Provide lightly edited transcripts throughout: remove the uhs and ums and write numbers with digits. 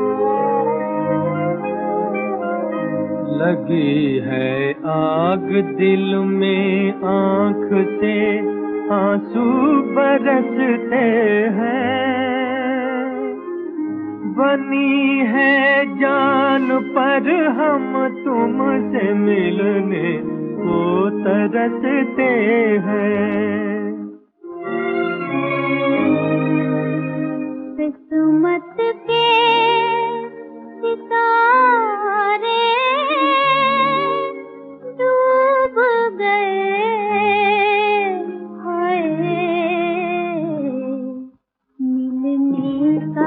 लगी है आग दिल में, आँख से आंसू बरसते हैं। बनी है जान पर हम तुमसे मिलने को तरसते हैं। किस्मत के सितारे डूब गए, हाय मिलने का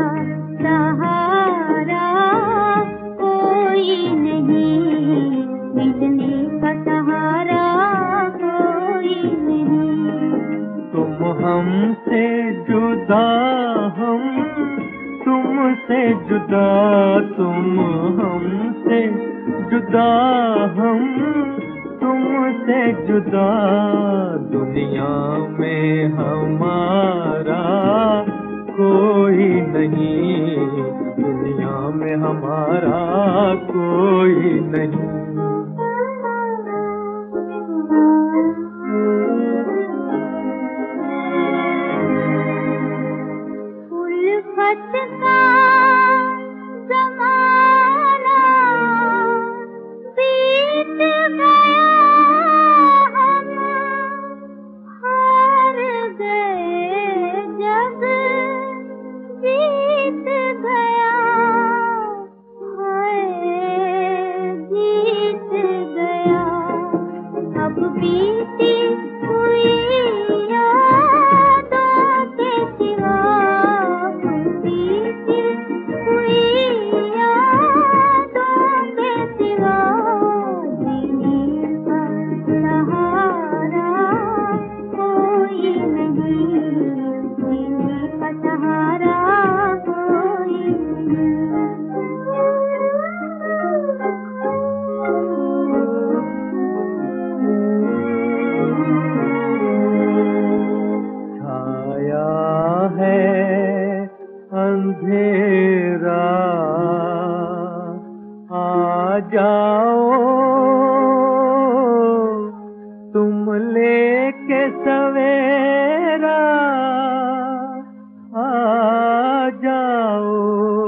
सहारा कोई नहीं, मिलने का सहारा कोई नहीं। तुम हमसे जुदा, हम तुमसे जुदा, तुम हमसे जुदा, हम तुमसे जुदा। दुनिया में हमारा कोई नहीं, दुनिया में हमारा कोई नहीं। उल्फत का ज़माना बीत गया, हम हार गए जब बीत गया, हाय जीत गया। अब बीती हुई यादों के सिवा, अंधेरा आ जाओ, तुम लेके सवेरा आ जाओ,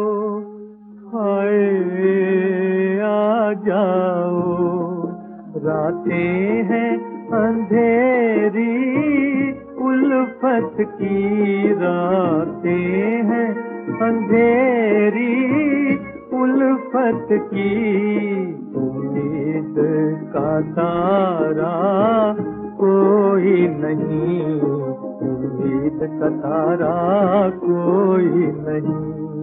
हाय आ जाओ। रातें हैं अंधेरी, उल्फत की रातें हैं अंधेरी, उल्फत की। उम्मीद का तारा कोई नहीं, उम्मीद का तारा कोई नहीं।